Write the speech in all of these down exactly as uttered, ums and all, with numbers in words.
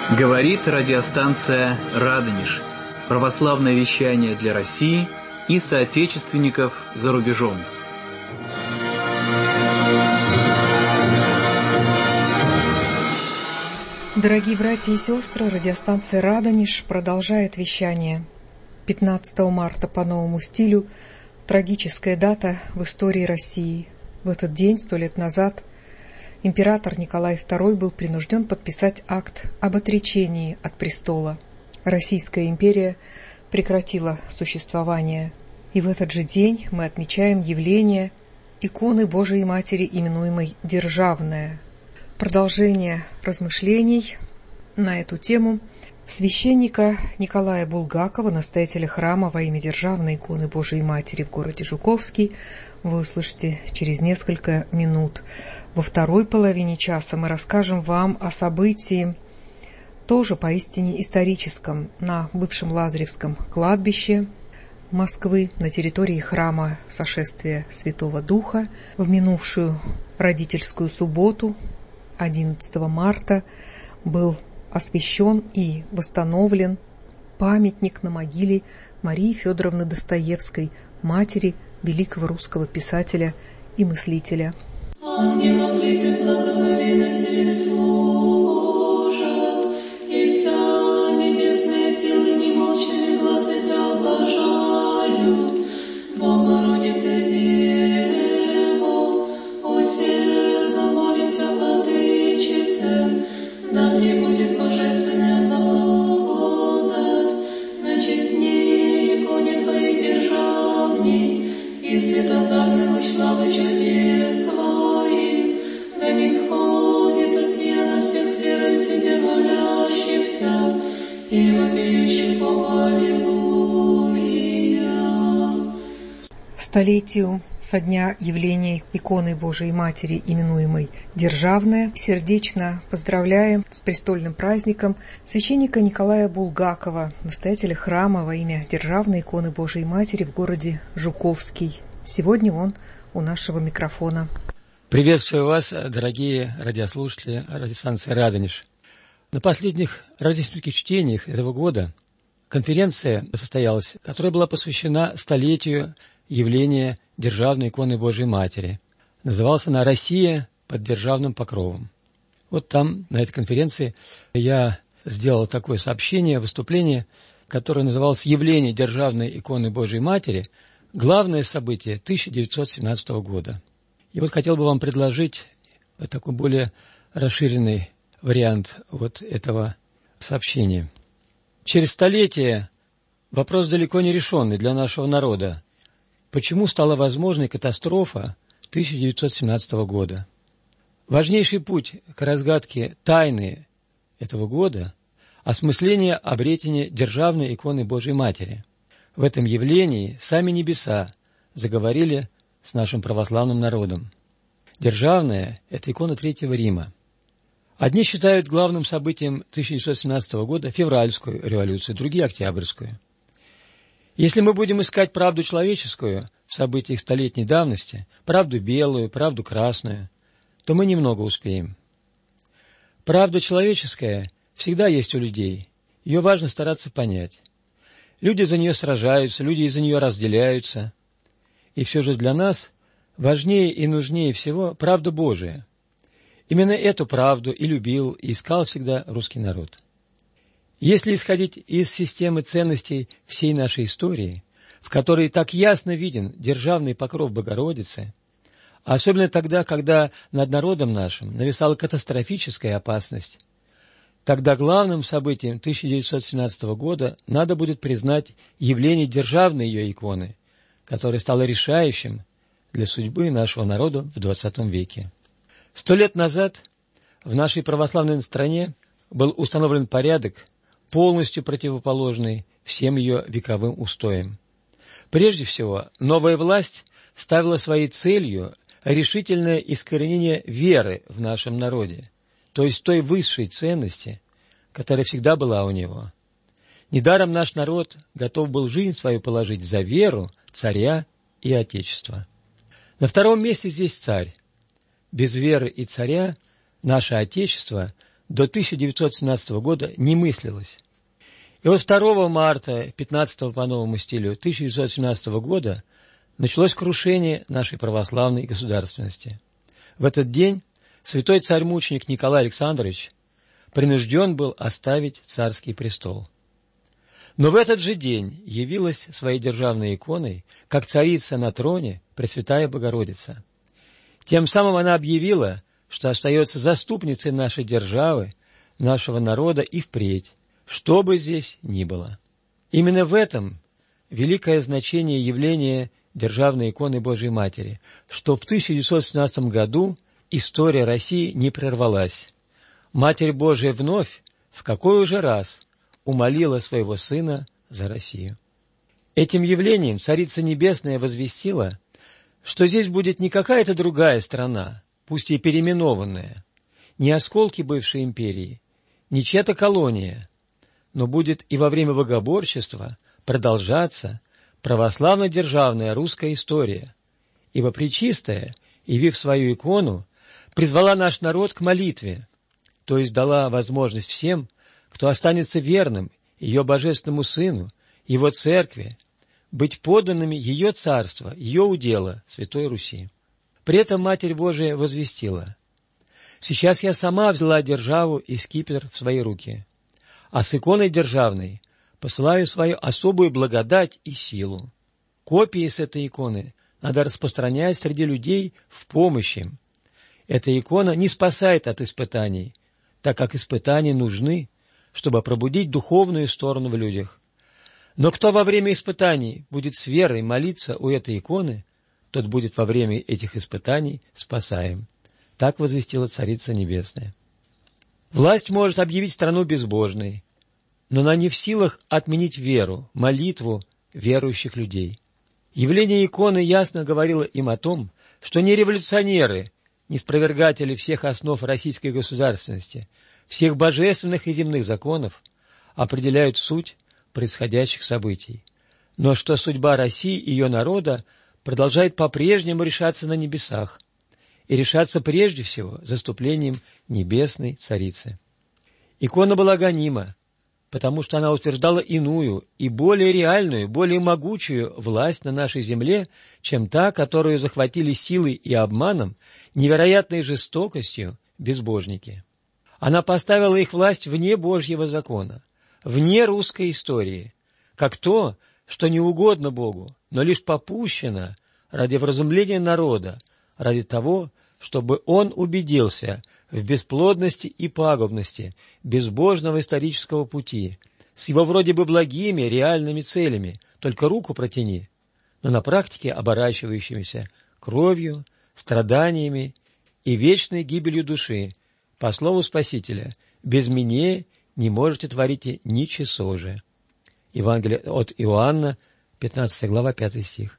Говорит радиостанция «Радонеж». Православное вещание для России и соотечественников за рубежом. Дорогие братья и сестры, радиостанция «Радонеж» продолжает вещание. пятнадцатого марта по новому стилю – трагическая дата в истории России. В этот день, сто лет назад, император Николай второй был принужден подписать акт об отречении от престола. Российская империя прекратила существование. И в этот же день мы отмечаем явление иконы Божией Матери, именуемой Державная. Продолжение размышлений на эту тему священника Николая Булгакова, настоятеля храма во имя Державной иконы Божией Матери в городе Жуковский, вы услышите через несколько минут. Во второй половине часа мы расскажем вам о событии, тоже поистине историческом, на бывшем Лазаревском кладбище Москвы, на территории храма Сошествия Святого Духа. В минувшую родительскую субботу, одиннадцатого марта, был освящен и восстановлен памятник на могиле Марии Федоровны Достоевской, матери великого русского писателя и мыслителя. Ангелов летит благоговейно тебе служат, и вся небесные силы немолчными глазы тебя облажают. Богородице Дево, усердно молим тебя, Владычице, да мне будет божественная благодать на честнее иконе твоей державней и светозарный луч славы чудес твоих, да не сходит от нее на всех с верой тебе молящихся и вопиющих Богу аллилуйя. Столетию со дня явления иконы Божией Матери, именуемой Державная, сердечно поздравляем с престольным праздником священника Николая Булгакова, настоятеля храма во имя Державной иконы Божией Матери в городе Жуковский. Сегодня он у нашего микрофона. Приветствую вас, дорогие радиослушатели радиостанции «Радонеж». На последних рождественских чтениях этого года конференция состоялась, которая была посвящена столетию явления Державной иконы Божией Матери. Называлась она «Россия под державным покровом». Вот там, на этой конференции, я сделал такое сообщение, выступление, которое называлось «Явление Державной иконы Божией Матери. Главное событие тысяча девятьсот семнадцатого года». И вот хотел бы вам предложить вот такой более расширенный вариант вот этого сообщения. Через столетия вопрос далеко не решенный для нашего народа. Почему стала возможной катастрофа тысяча девятьсот семнадцатого года? Важнейший путь к разгадке тайны этого года – осмысление обретения Державной иконы Божией Матери. В этом явлении сами небеса заговорили с нашим православным народом. Державная – это икона Третьего Рима. Одни считают главным событием тысяча девятьсот семнадцатого года февральскую революцию, другие – октябрьскую. Если мы будем искать правду человеческую в событиях столетней давности, правду белую, правду красную, то мы немного успеем. Правда человеческая всегда есть у людей, ее важно стараться понять. Люди за нее сражаются, люди из-за нее разделяются. И все же для нас важнее и нужнее всего правда Божия. Именно эту правду и любил, и искал всегда русский народ. Если исходить из системы ценностей всей нашей истории, в которой так ясно виден державный покров Богородицы, особенно тогда, когда над народом нашим нависала катастрофическая опасность, тогда главным событием тысяча девятьсот семнадцатого года надо будет признать явление державной ее иконы, которое стало решающим для судьбы нашего народа в двадцатом веке. Сто лет назад в нашей православной стране был установлен порядок, полностью противоположный всем ее вековым устоям. Прежде всего, новая власть ставила своей целью решительное искоренение веры в нашем народе, то есть той высшей ценности, которая всегда была у него. Недаром наш народ готов был жизнь свою положить за веру, царя и отечества. На втором месте здесь царь. Без веры и царя наше отечество до тысяча девятьсот семнадцатого года не мыслилось. И вот второго марта, пятнадцатого по новому стилю, тысяча девятьсот семнадцатого года началось крушение нашей православной государственности. В этот день святой царь-мученик Николай Александрович принужден был оставить царский престол. Но в этот же день явилась своей державной иконой, как царица на троне, Пресвятая Богородица. Тем самым она объявила, что остается заступницей нашей державы, нашего народа и впредь, что бы здесь ни было. Именно в этом великое значение явления державной иконы Божией Матери, что в тысяча девятьсот семнадцатом году история России не прервалась. Матерь Божия вновь, в какой уже раз, умолила своего Сына за Россию. Этим явлением Царица Небесная возвестила, что здесь будет не какая-то другая страна, пусть и переименованная, не осколки бывшей империи, не чья-то колония, но будет и во время богоборчества продолжаться православно-державная русская история, ибо Пречистая, явив свою икону, призвала наш народ к молитве, то есть дала возможность всем, кто останется верным ее божественному Сыну, его Церкви, быть подданными ее царства, ее удела, Святой Руси. При этом Матерь Божия возвестила: «Сейчас я сама взяла державу и скипетр в свои руки, а с иконой державной посылаю свою особую благодать и силу. Копии с этой иконы надо распространять среди людей в помощь им. Эта икона не спасает от испытаний, так как испытания нужны, чтобы пробудить духовную сторону в людях. Но кто во время испытаний будет с верой молиться у этой иконы, тот будет во время этих испытаний спасаем». Так возвестила Царица Небесная. Власть может объявить страну безбожной, но она не в силах отменить веру, молитву верующих людей. Явление иконы ясно говорило им о том, что не революционеры, не спровергатели всех основ российской государственности, всех божественных и земных законов определяют суть происходящих событий, но что судьба России и ее народа продолжает по-прежнему решаться на небесах и решаться прежде всего заступлением Небесной Царицы. Икона была гонима, потому что она утверждала иную и более реальную, более могучую власть на нашей земле, чем та, которую захватили силой и обманом, невероятной жестокостью безбожники. Она поставила их власть вне Божьего закона, вне русской истории, как то, что не угодно Богу, но лишь попущено ради вразумления народа, ради того, чтобы он убедился в бесплодности и пагубности безбожного исторического пути, с его вроде бы благими, реальными целями, только руку протяни, но на практике оборачивающимися кровью, страданиями и вечной гибелью души, по слову Спасителя: «Без меня не можете творить ничего же». Евангелие от Иоанна, пятнадцатая глава, пятый стих.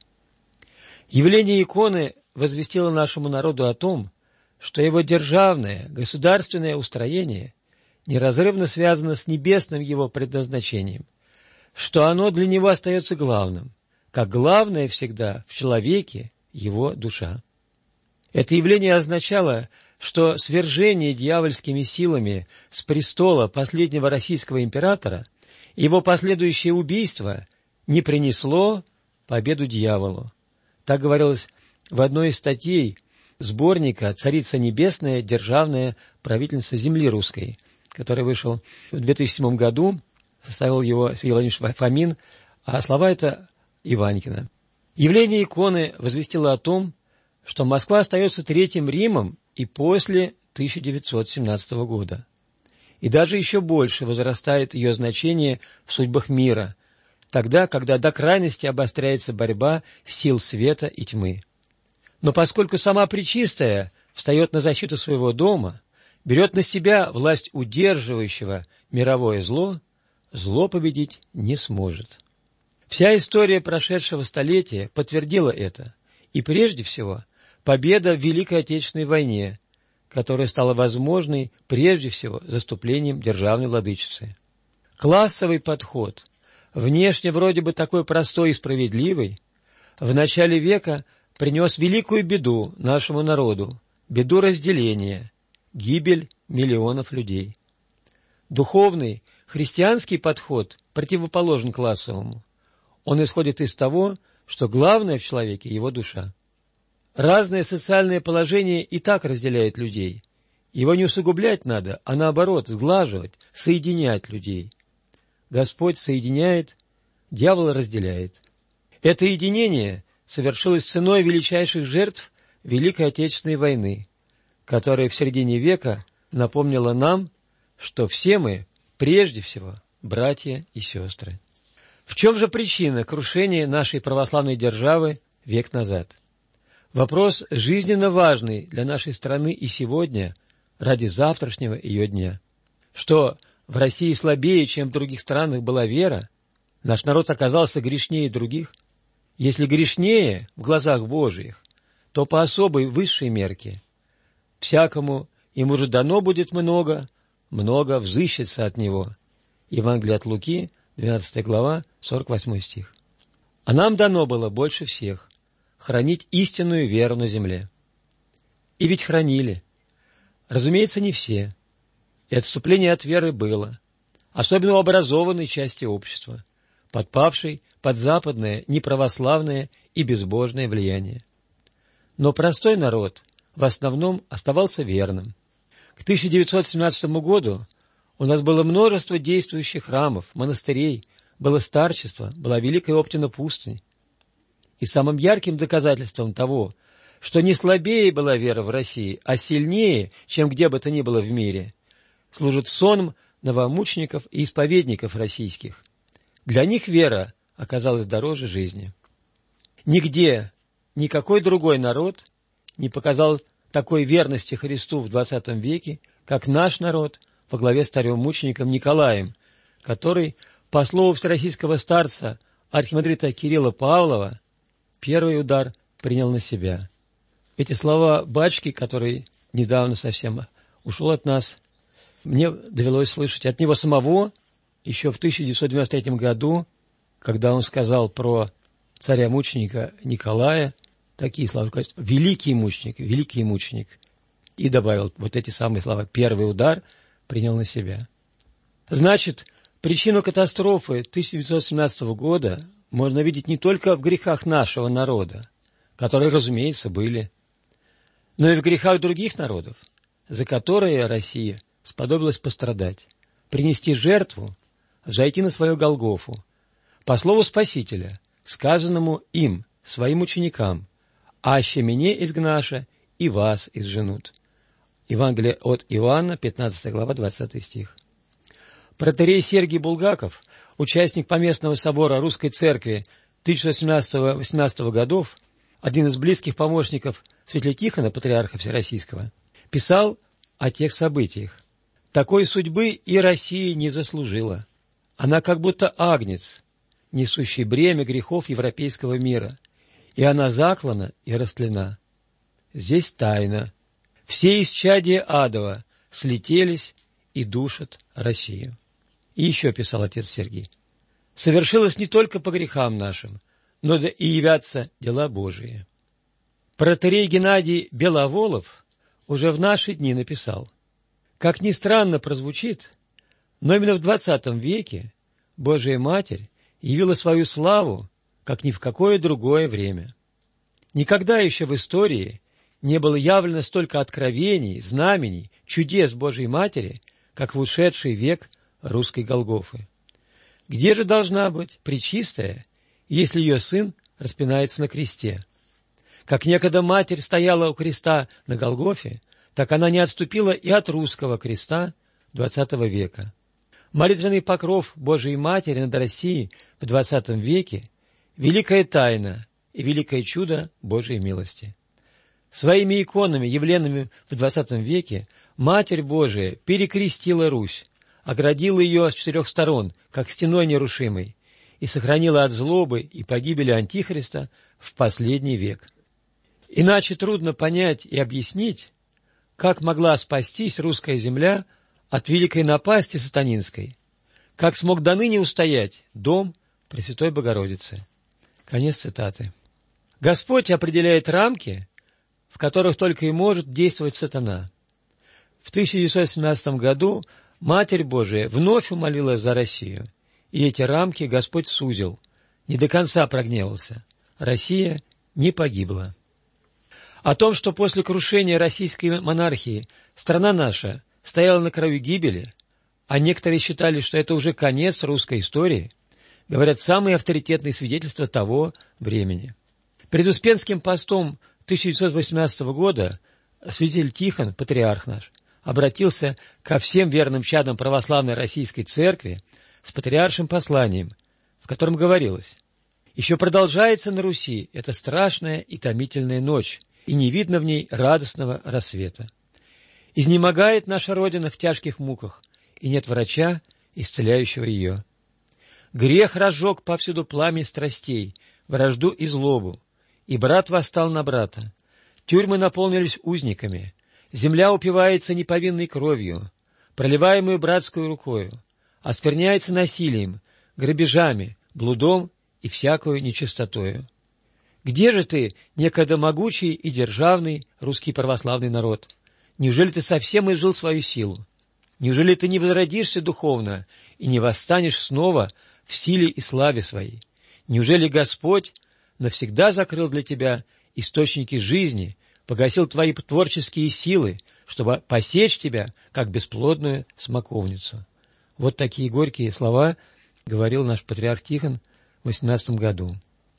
Явление иконы возвестило нашему народу о том, что его державное, государственное устроение неразрывно связано с небесным его предназначением, что оно для него остается главным, как главное всегда в человеке его душа. Это явление означало, что свержение дьявольскими силами с престола последнего российского императора и его последующее убийство не принесло победу дьяволу. Так говорилось в одной из статей сборника «Царица Небесная. Державная правительница земли русской», который вышел в две тысячи седьмом году, составил его Сергей Владимирович Фомин, а слова это Иванькина. Явление иконы возвестило о том, что Москва остается Третьим Римом и после тысяча девятьсот семнадцатого года. И даже еще больше возрастает ее значение в судьбах мира, тогда, когда до крайности обостряется борьба сил света и тьмы. Но поскольку сама Пречистая встает на защиту своего дома, берет на себя власть удерживающего мировое зло, зло победить не сможет. Вся история прошедшего столетия подтвердила это, и прежде всего победа в Великой Отечественной войне, которая стала возможной прежде всего заступлением державной владычицы. Классовый подход, внешне вроде бы такой простой и справедливый, в начале века принес великую беду нашему народу, беду разделения, гибель миллионов людей. Духовный, христианский подход противоположен классовому. Он исходит из того, что главное в человеке – его душа. Разное социальное положение и так разделяет людей. Его не усугублять надо, а наоборот, сглаживать, соединять людей. Господь соединяет, дьявол разделяет. Это единение совершилось ценой величайших жертв Великой Отечественной войны, которая в середине века напомнила нам, что все мы, прежде всего, братья и сестры. В чем же причина крушения нашей православной державы век назад? Вопрос жизненно важный для нашей страны и сегодня, ради завтрашнего ее дня. Что в России слабее, чем в других странах была вера, наш народ оказался грешнее других. Если грешнее в глазах Божиих, то по особой высшей мерке. Всякому ему же дано будет много, много взыщется от него. Евангелие от Луки, двенадцатая глава, сорок восьмой стих. А нам дано было больше всех хранить истинную веру на земле. И ведь хранили. Разумеется, не все. И отступление от веры было, особенно у образованной части общества, подпавшей под западное, неправославное и безбожное влияние. Но простой народ в основном оставался верным. К тысяча девятьсот семнадцатому году у нас было множество действующих храмов, монастырей, было старчество, была Великая Оптина пустынь. И самым ярким доказательством того, что не слабее была вера в России, а сильнее, чем где бы то ни было в мире, служит сон новомучеников и исповедников российских. Для них вера оказалась дороже жизни. Нигде никакой другой народ не показал такой верности Христу в двадцатом веке, как наш народ во главе с царем-мучеником Николаем, который, по слову всероссийского старца архимандрита Кирилла Павлова, первый удар принял на себя. Эти слова батюшки, который недавно совсем ушел от нас, мне довелось слышать от него самого еще в тысяча девятьсот девяносто третьем году, когда он сказал про царя-мученика Николая такие слова: «Великий мученик, великий мученик». И добавил вот эти самые слова: «Первый удар принял на себя». Значит, причину катастрофы тысяча девятьсот семнадцатого года можно видеть не только в грехах нашего народа, которые, разумеется, были, но и в грехах других народов, за которые Россия сподобилась пострадать, принести жертву, взойти на свою Голгофу, по слову Спасителя, сказанному им, своим ученикам: «Аще меня изгнаша, и вас изженут». Евангелие от Иоанна, пятнадцатая глава, двадцатый стих. Протоиерей Сергий Булгаков, участник Поместного собора Русской Церкви тысяча девятьсот семнадцатого — восемнадцатого годов, один из близких помощников Святителя Тихона, патриарха Всероссийского, писал о тех событиях: «Такой судьбы и Россия не заслужила. Она как будто агнец, несущий бремя грехов европейского мира, и она заклана и растлена. Здесь тайна. Все исчадия адова слетелись и душат Россию». И еще писал отец Сергий: «Совершилось не только по грехам нашим, но да и явятся дела Божии». Протоиерей Геннадий Беловолов уже в наши дни написал: «Как ни странно прозвучит, но именно в двадцатом веке Божия Матерь явила свою славу, как ни в какое другое время. Никогда еще в истории не было явлено столько откровений, знамений, чудес Божией Матери, как в ушедший век русской Голгофы. Где же должна быть Пречистая, если ее сын распинается на кресте? Как некогда Матерь стояла у креста на Голгофе, так она не отступила и от русского креста двадцатого века. Молитвенный покров Божией Матери над Россией в двадцатом веке – великая тайна и великое чудо Божией милости. Своими иконами, явленными в двадцатом веке, Матерь Божия перекрестила Русь, оградила ее с четырех сторон, как стеной нерушимой, и сохранила от злобы и погибели Антихриста в последний век. Иначе трудно понять и объяснить, как могла спастись русская земля от великой напасти сатанинской, как смог до ныне устоять дом Пресвятой Богородицы. Конец цитаты. Господь определяет рамки, в которых только и может действовать сатана. В тысяча девятьсот семнадцатом году Матерь Божия вновь умолила за Россию, и эти рамки Господь сузил, не до конца прогневался. Россия не погибла. О том, что после крушения российской монархии страна наша стояла на краю гибели, а некоторые считали, что это уже конец русской истории, говорят самые авторитетные свидетельства того времени. Перед Успенским постом тысяча девятьсот восемнадцатого года святитель Тихон, патриарх наш, обратился ко всем верным чадам православной российской церкви с патриаршим посланием, в котором говорилось: «Еще продолжается на Руси эта страшная и томительная ночь, и не видно в ней радостного рассвета. Изнемогает наша Родина в тяжких муках, и нет врача, исцеляющего ее. Грех разжег повсюду пламя страстей, вражду и злобу, и брат восстал на брата. Тюрьмы наполнились узниками, земля упивается неповинной кровью, проливаемую братскую рукою, оскверняется насилием, грабежами, блудом и всякою нечистотою. Где же ты, некогда могучий и державный русский православный народ? Неужели ты совсем изжил свою силу? Неужели ты не возродишься духовно и не восстанешь снова в силе и славе своей? Неужели Господь навсегда закрыл для тебя источники жизни, погасил твои творческие силы, чтобы посечь тебя, как бесплодную смоковницу?» Вот такие горькие слова говорил наш патриарх Тихон в восемнадцатом году.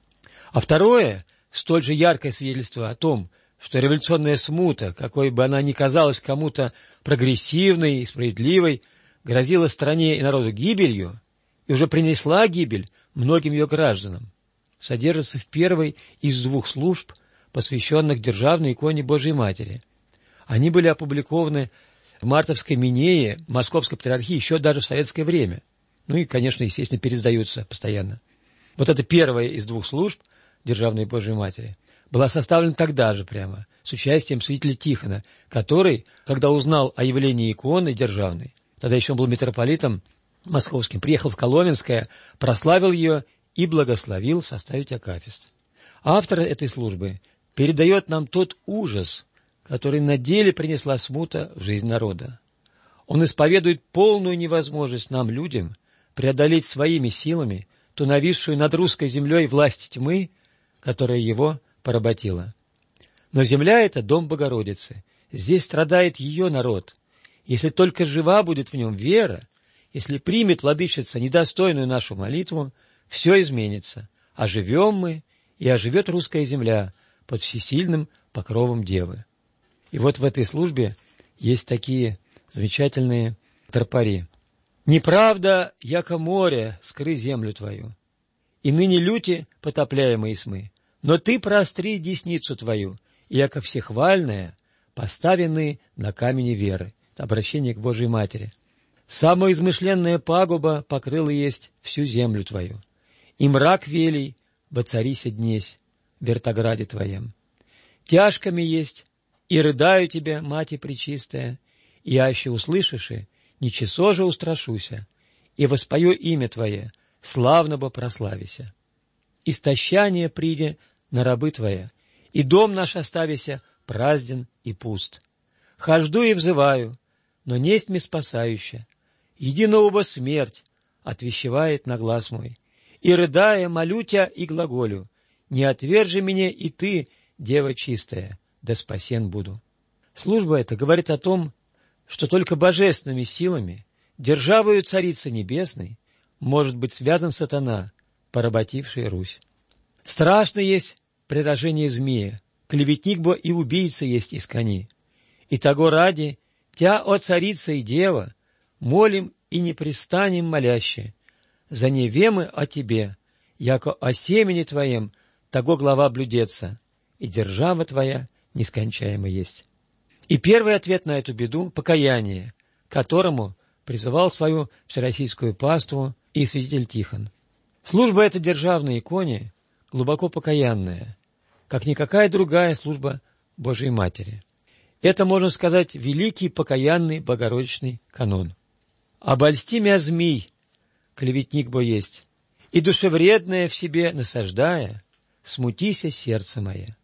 А второе, столь же яркое свидетельство о том, что революционная смута, какой бы она ни казалась кому-то прогрессивной и справедливой, грозила стране и народу гибелью и уже принесла гибель многим ее гражданам, содержится в первой из двух служб, посвященных державной иконе Божией Матери. Они были опубликованы в мартовской Минее Московской Патриархии еще даже в советское время. Ну и, конечно, естественно, переиздаются постоянно. Вот эта первая из двух служб Державной Божией Матери была составлена тогда же прямо, с участием святителя Тихона, который, когда узнал о явлении иконы державной, тогда еще он был митрополитом московским, приехал в Коломенское, прославил ее и благословил составить акафист. Автор этой службы передает нам тот ужас, который на деле принесла смута в жизнь народа. Он исповедует полную невозможность нам, людям, преодолеть своими силами ту нависшую над русской землей власть тьмы, которая его поработила. Но земля — это дом Богородицы. Здесь страдает ее народ. Если только жива будет в нем вера, если примет владычица недостойную нашу молитву, все изменится. Оживем мы, и оживет русская земля под всесильным покровом Девы. И вот в этой службе есть такие замечательные тропари. «Неправда, яко море, скры землю твою, и ныне люти потопляемые мы, но ты простри десницу твою, и яко всехвальная, поставлены на камени веры». Обращение к Божией Матери. «Самая измышленная пагуба покрыла есть всю землю твою, и мрак велий воцарися днесь в вертограде твоем. Тяжками есть, и рыдаю тебя, Мати Пречистая, и аще услышиши, ничего же устрашуся, и воспою имя Твое, славно бы прославися. Истощание приде на рабы Твоя, и дом наш оставися празден и пуст. Хожду и взываю, но несть ми спасающая, единого бы смерть отвещевает на глаз мой, и, рыдая, молю Тя и глаголю, не отвержи меня и Ты, Дева чистая, да спасен буду». Служба эта говорит о том, что только божественными силами, державою Царицы Небесной, может быть связан сатана, поработивший Русь. Страшно есть прирожение змея, клеветник бы и убийца есть из кони. И того ради Тя, о Царица и Дева, молим и не пристанем моляще, за невемы о Тебе, яко о семени Твоем того глава блюдется, и держава Твоя нескончаема есть». И первый ответ на эту беду — покаяние, к которому призывал свою всероссийскую паству и святитель Тихон. Служба эта державной иконе глубоко покаянная, как никакая другая служба Божией Матери. Это, можно сказать, великий покаянный богородичный канон. «Обольсти мя змей, клеветник бо есть, и душевредное в себе насаждая, смутися сердце мое.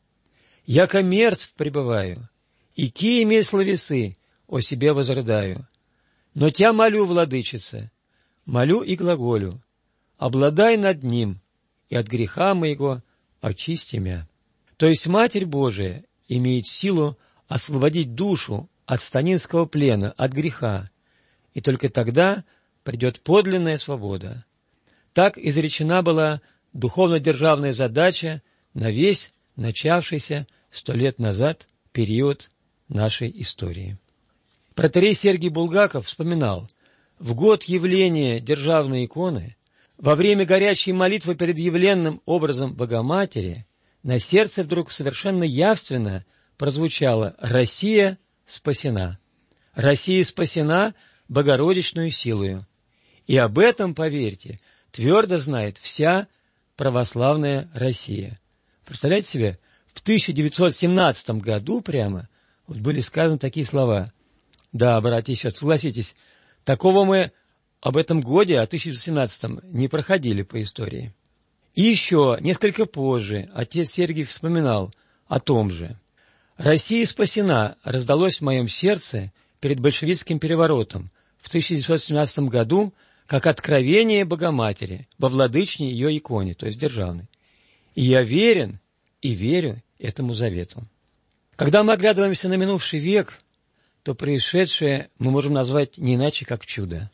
Яко мертв пребываю, и киями словесы о себе возрыдаю. Но Тя молю, владычица, молю и глаголю, обладай над ним, и от греха моего очисти мя». То есть Матерь Божия имеет силу освободить душу от сатанинского плена, от греха, и только тогда придет подлинная свобода. Так изречена была духовно-державная задача на весь начавшийся сто лет назад период нашей истории. Протоиерей Сергий Булгаков вспоминал: в год явления державной иконы, во время горячей молитвы перед явленным образом Богоматери, на сердце вдруг совершенно явственно прозвучало: «Россия спасена! Россия спасена Богородичную силою». И об этом, поверьте, твердо знает вся православная Россия. Представляете себе, в тысяча девятьсот семнадцатом году прямо вот были сказаны такие слова. Да, братья и сестры, согласитесь, такого мы об этом годе, о тысяча девятьсот семнадцатом, не проходили по истории. И еще несколько позже отец Сергий вспоминал о том же. «Россия спасена» раздалось в моем сердце перед большевистским переворотом в тысяча девятьсот семнадцатом году как откровение Богоматери во владычной ее иконе, то есть державной. И я верен и верю этому завету. Когда мы оглядываемся на минувший век, то происшедшее мы можем назвать не иначе, как чудо.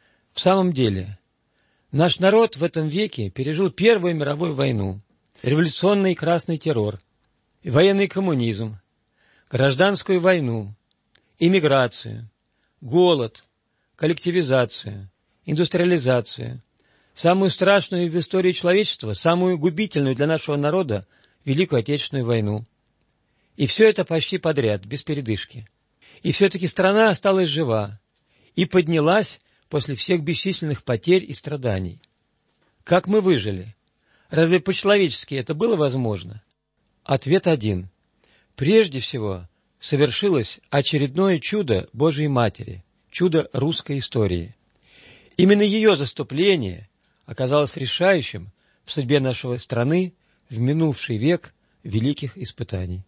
В самом деле, наш народ в этом веке пережил Первую мировую войну, революционный красный террор, военный коммунизм, гражданскую войну, иммиграцию, голод, коллективизацию, индустриализацию, самую страшную в истории человечества, самую губительную для нашего народа Великую Отечественную войну. И все это почти подряд, без передышки. И все-таки страна осталась жива и поднялась после всех бесчисленных потерь и страданий. Как мы выжили? Разве по-человечески это было возможно? Ответ один. Прежде всего, совершилось очередное чудо Божией Матери, чудо русской истории. Именно ее заступление оказалось решающим в судьбе нашей страны в минувший век великих испытаний.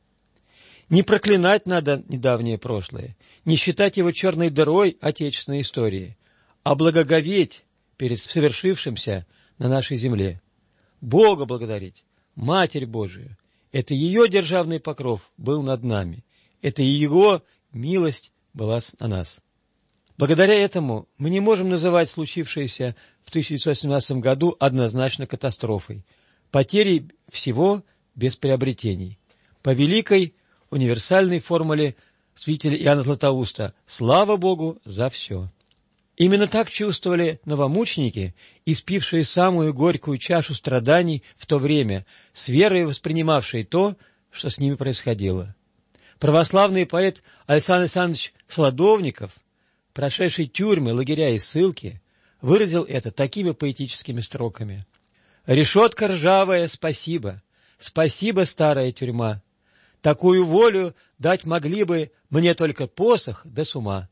Не проклинать надо недавнее прошлое, не считать его черной дырой отечественной истории, а благоговеть перед совершившимся на нашей земле. Бога благодарить, Матерь Божию. Это ее державный покров был над нами. Это Его милость была на нас. Благодаря этому мы не можем называть случившееся в тысяча девятьсот семнадцатом году однозначно катастрофой, потерей всего без приобретений. По великой универсальной формуле святителя Иоанна Златоуста «Слава Богу за все». Именно так чувствовали новомученики, испившие самую горькую чашу страданий в то время, с верой воспринимавшие то, что с ними происходило. Православный поэт Александр Александрович Солодовников, прошедший тюрьмы, лагеря и ссылки, выразил это такими поэтическими строками. «Решетка ржавая, спасибо, спасибо, старая тюрьма. Такую волю дать могли бы мне только посох да с ума.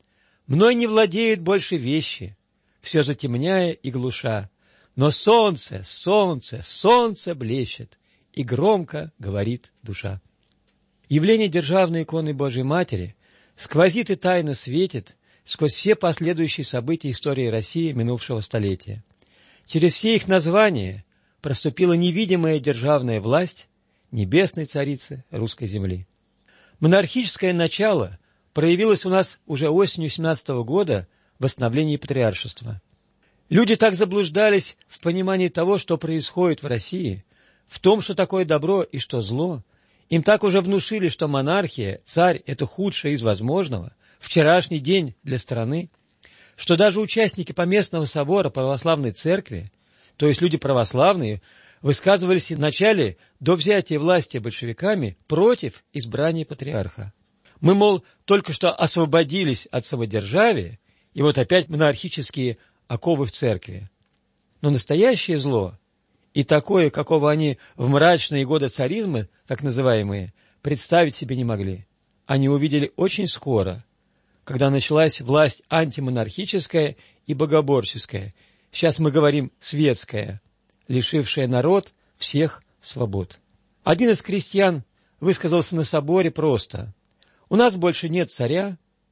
Мной не владеют больше вещи, все затемняя и глуша, но солнце, солнце, солнце блещет, и громко говорит душа». Явление державной иконы Божией Матери сквозит и тайно светит сквозь все последующие события истории России минувшего столетия. Через все их названия проступила невидимая державная власть небесной царицы русской земли. Монархическое начало проявилось у нас уже осенью семнадцатого года в восстановлении патриаршества. Люди так заблуждались в понимании того, что происходит в России, в том, что такое добро и что зло. Им так уже внушили, что монархия, царь – это худшее из возможного, вчерашний день для страны, что даже участники Поместного собора православной церкви, то есть люди православные, высказывались вначале до взятия власти большевиками против избрания патриарха. Мы, мол, только что освободились от самодержавия, и вот опять монархические оковы в церкви. Но настоящее зло, и такое, какого они в мрачные годы царизма, так называемые, представить себе не могли. Они увидели очень скоро, когда началась власть антимонархическая и богоборческая, сейчас мы говорим светская, лишившая народ всех свобод. Один из крестьян высказался на соборе просто: «У нас больше нет царя,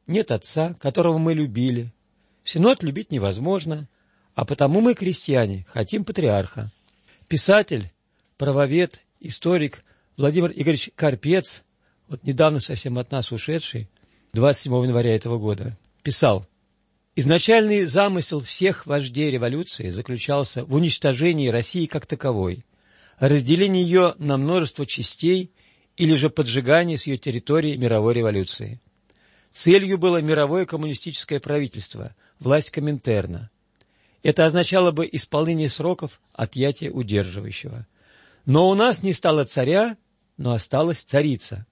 нет отца, которого мы любили. Синод любить невозможно, а потому мы, крестьяне, хотим патриарха. Писатель, правовед, историк Владимир Игоревич Карпец, вот недавно совсем от нас ушедший, двадцать седьмого января этого года, писал: «Изначальный замысел всех вождей революции заключался в уничтожении России как таковой, разделении ее на множество частей или же поджигании с ее территории мировой революции. Целью было мировое коммунистическое правительство, власть Коминтерна. Это означало бы исполнение сроков отъятия удерживающего. Но у нас не стало царя, но осталась царица.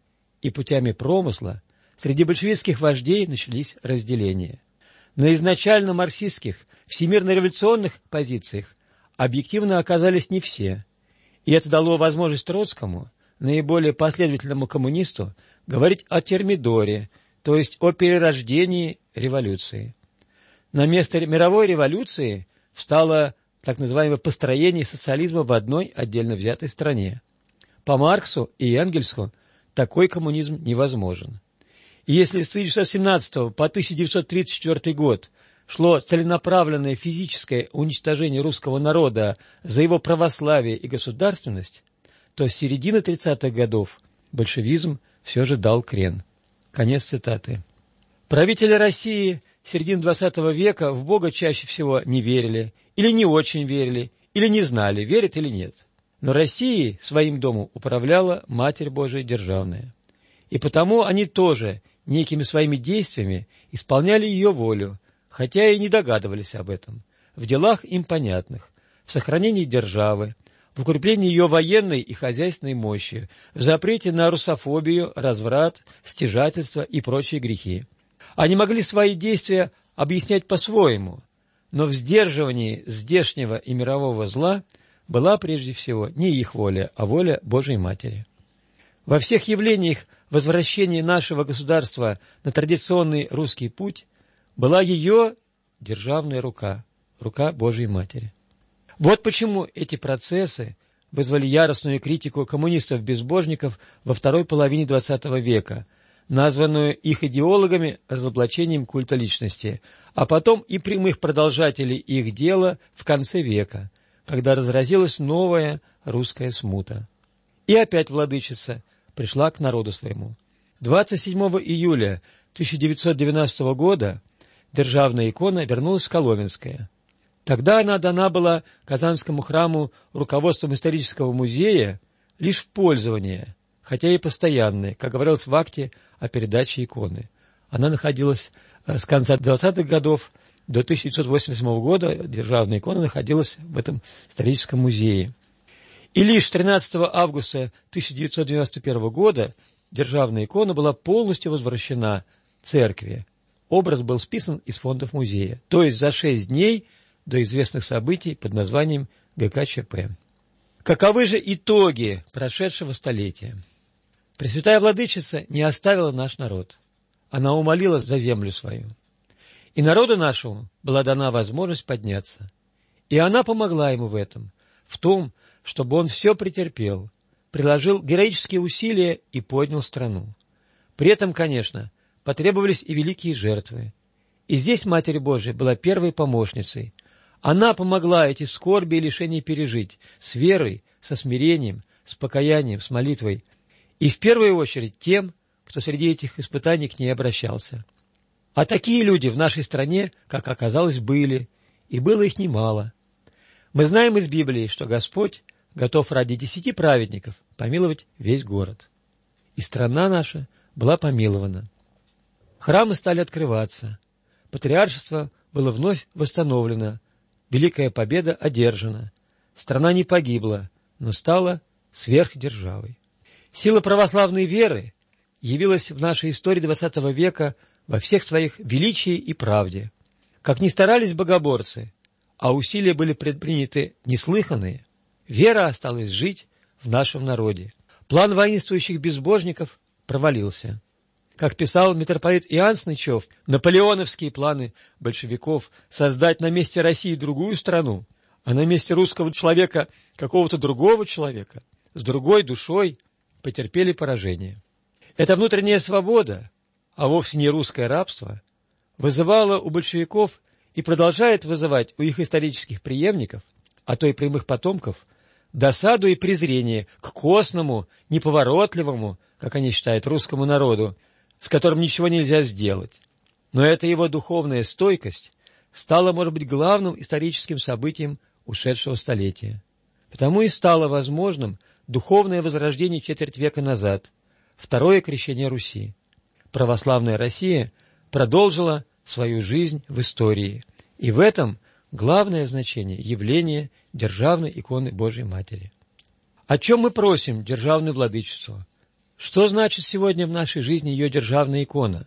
И путями промысла среди большевистских вождей начались разделения. На изначально марксистских, всемирно-революционных позициях объективно оказались не все, и это дало возможность Троцкому, наиболее последовательному коммунисту, говорить о термидоре, то есть о перерождении революции. На место мировой революции встало так называемое построение социализма в одной отдельно взятой стране. По Марксу и Энгельсу такой коммунизм невозможен. И если с тысяча девятьсот семнадцатого по тысяча девятьсот тридцать четвёртый год шло целенаправленное физическое уничтожение русского народа за его православие и государственность, то с середины тридцатых годов большевизм все же дал крен». Конец цитаты. Правители России середины двадцатого века в Бога чаще всего не верили, или не очень верили, или не знали, верят или нет. Но Россией своим домом управляла Матерь Божия Державная. И потому они тоже некими своими действиями исполняли ее волю, хотя и не догадывались об этом, в делах им понятных, в сохранении державы, в укреплении ее военной и хозяйственной мощи, в запрете на русофобию, разврат, стяжательство и прочие грехи. Они могли свои действия объяснять по-своему, но в сдерживании здешнего и мирового зла была прежде всего не их воля, а воля Божией Матери. Во всех явлениях возвращения нашего государства на традиционный русский путь была ее державная рука, рука Божией Матери. Вот почему эти процессы вызвали яростную критику коммунистов-безбожников во второй половине двадцатого века, названную их идеологами разоблачением культа личности, а потом и прямых продолжателей их дела в конце века, когда разразилась новая русская смута. И опять владычица пришла к народу своему. двадцать седьмого июля тысяча девятьсот девяностого года державная икона вернулась в Коломенское. Тогда она дана была Казанскому храму руководством исторического музея лишь в пользование, хотя и постоянное, как говорилось в акте о передаче иконы. Она находилась с конца двадцатых годов до тысяча девятьсот восемьдесят седьмого года, державная икона находилась в этом историческом музее. И лишь тринадцатого августа тысяча девятьсот девяносто первого года державная икона была полностью возвращена церкви. Образ был списан из фондов музея, то есть за шесть дней до известных событий под названием гэ ка че пэ. Каковы же итоги прошедшего столетия? Пресвятая Владычица не оставила наш народ. Она умолила за землю свою. И народу нашему была дана возможность подняться. И она помогла ему в этом, в том, чтобы он все претерпел, приложил героические усилия и поднял страну. При этом, конечно, потребовались и великие жертвы. И здесь Матерь Божия была первой помощницей. Она помогла эти скорби и лишения пережить с верой, со смирением, с покаянием, с молитвой. И в первую очередь тем, кто среди этих испытаний к ней обращался. А такие люди в нашей стране, как оказалось, были, и было их немало. Мы знаем из Библии, что Господь готов ради десяти праведников помиловать весь город. И страна наша была помилована. Храмы стали открываться, патриаршество было вновь восстановлено, великая победа одержана, страна не погибла, но стала сверхдержавой. Сила православной веры явилась в нашей истории двадцатого века во всех своих величии и правде. Как ни старались богоборцы, а усилия были предприняты неслыханные, вера осталась жить в нашем народе. План воинствующих безбожников провалился. Как писал митрополит Иоанн Снычев, наполеоновские планы большевиков создать на месте России другую страну, а на месте русского человека какого-то другого человека, с другой душой, потерпели поражение. Эта внутренняя свобода, а вовсе не русское рабство, вызывало у большевиков и продолжает вызывать у их исторических преемников, а то и прямых потомков, досаду и презрение к костному, неповоротливому, как они считают, русскому народу, с которым ничего нельзя сделать. Но эта его духовная стойкость стала, может быть, главным историческим событием ушедшего столетия. Потому и стало возможным духовное возрождение четверть века назад, второе крещение Руси. Православная Россия продолжила свою жизнь в истории, и в этом главное значение явления державной иконы Божией Матери. О чем мы просим державную владычицу? Что значит сегодня в нашей жизни ее державная икона?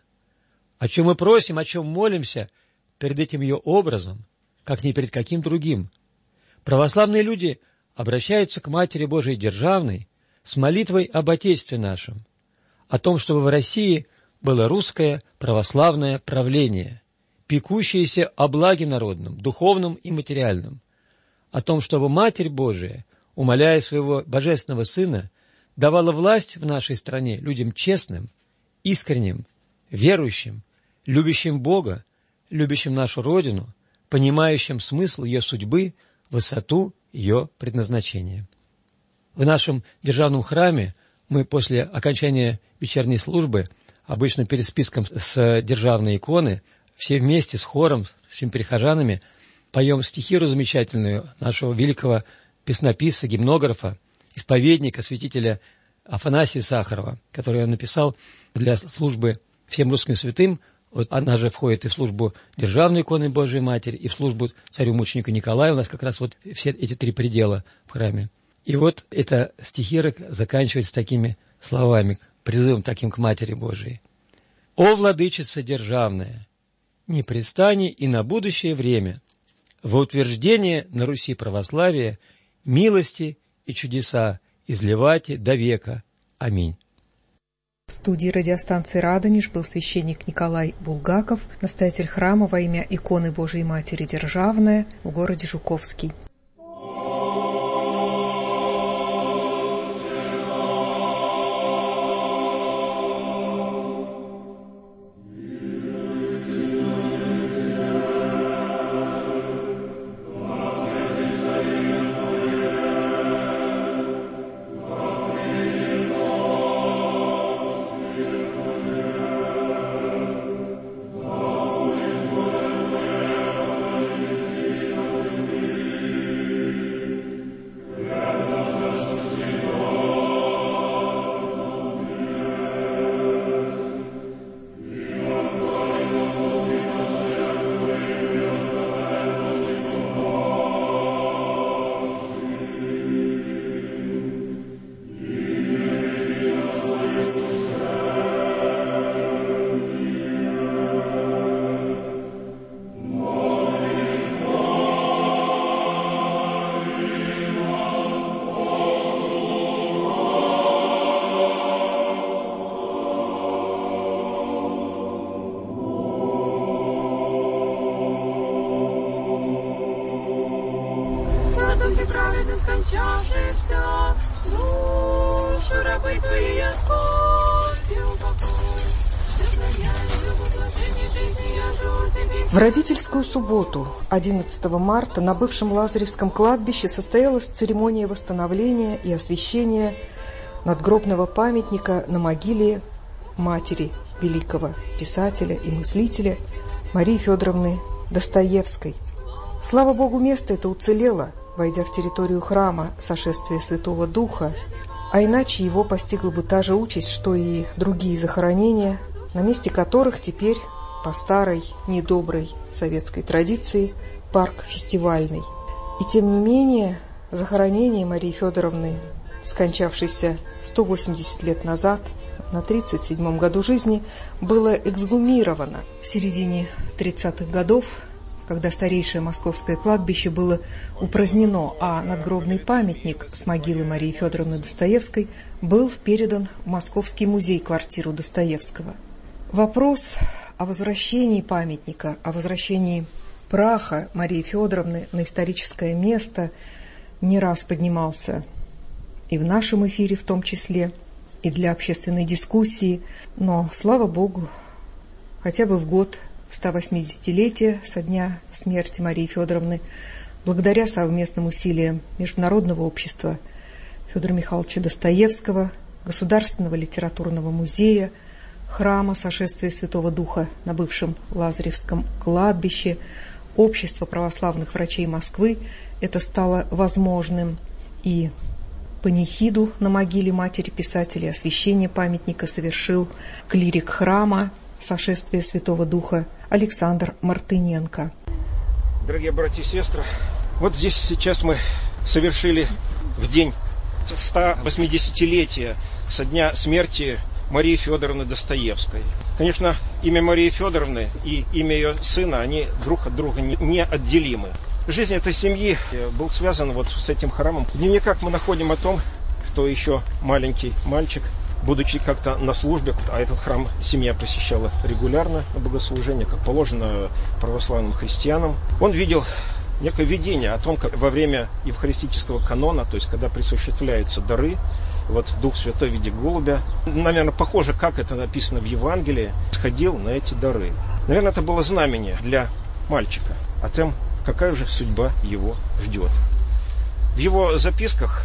О чем мы просим, о чем молимся перед этим ее образом, как ни перед каким другим? Православные люди обращаются к Матери Божией Державной с молитвой об Отечестве нашем, о том, чтобы в России было русское православное правление, пекущееся о благе народном, духовном и материальном, о том, чтобы Матерь Божия, умоляя своего Божественного Сына, давала власть в нашей стране людям честным, искренним, верующим, любящим Бога, любящим нашу Родину, понимающим смысл ее судьбы, высоту ее предназначения. В нашем державном храме мы после окончания вечерней службы, обычно перед списком с державной иконы, все вместе с хором, с всеми прихожанами, поем стихиру замечательную нашего великого песнописца, гимнографа, исповедника, святителя Афанасия Сахарова, который он написал для службы всем русским святым. Вот она же входит и в службу державной иконы Божией Матери, и в службу царю-мученику Николаю. У нас как раз вот все эти три предела в храме. И вот эта стихира заканчивается такими словами, призывом таким к Матери Божией. «О, владычица державная, не пристани и на будущее время во утверждение на Руси православия милости и чудеса изливайте до века. Аминь». В студии радиостанции «Радонеж» был священник Николай Булгаков, настоятель храма во имя иконы Божией Матери Державная в городе Жуковский. Скончавшийся, душу рабы твои, Господи, упокой, сохраняй воплощение жизни, я живу тебе. В родительскую субботу, одиннадцатого марта, на бывшем Лазаревском кладбище состоялась церемония восстановления и освящения надгробного памятника на могиле матери великого писателя и мыслителя Марии Федоровны Достоевской. Слава Богу, место это уцелело, войдя в территорию храма сошествия Святого Духа, а иначе его постигла бы та же участь, что и другие захоронения, на месте которых теперь, по старой, недоброй советской традиции, парк фестивальный. И тем не менее, захоронение Марии Федоровны, скончавшейся сто восемьдесят лет назад, на тридцать седьмом году жизни, было эксгумировано в середине тридцатых годов, когда старейшее московское кладбище было упразднено, а надгробный памятник с могилы Марии Федоровны Достоевской был передан в Московский музей-квартиру Достоевского. Вопрос о возвращении памятника, о возвращении праха Марии Федоровны на историческое место не раз поднимался и в нашем эфире в том числе, и для общественной дискуссии, но, слава Богу, хотя бы в год ста восьмидесятилетия со дня смерти Марии Федоровны, благодаря совместным усилиям Международного общества Федора Михайловича Достоевского, Государственного литературного музея, храма Сошествия Святого Духа на бывшем Лазаревском кладбище, Общества православных врачей Москвы, это стало возможным. И панихиду на могиле матери писателя, освящение памятника совершил клирик храма Сошествия Святого Духа Александр Мартыненко. Дорогие братья и сестры, вот здесь сейчас мы совершили в день ста восьмидесятилетия со дня смерти Марии Федоровны Достоевской. Конечно, имя Марии Федоровны и имя ее сына, они друг от друга неотделимы. Жизнь этой семьи был связан вот с этим храмом. В дневниках мы находим о том, что еще маленький мальчик, будучи как-то на службе, а этот храм семья посещала регулярно на богослужение, как положено православным христианам, он видел некое видение о том, как во время евхаристического канона, то есть когда присуществляются дары, вот Дух Святой в виде голубя, наверное, похоже, как это написано в Евангелии, сходил на эти дары. Наверное, это было знамение для мальчика о том, какая же судьба его ждет. В его записках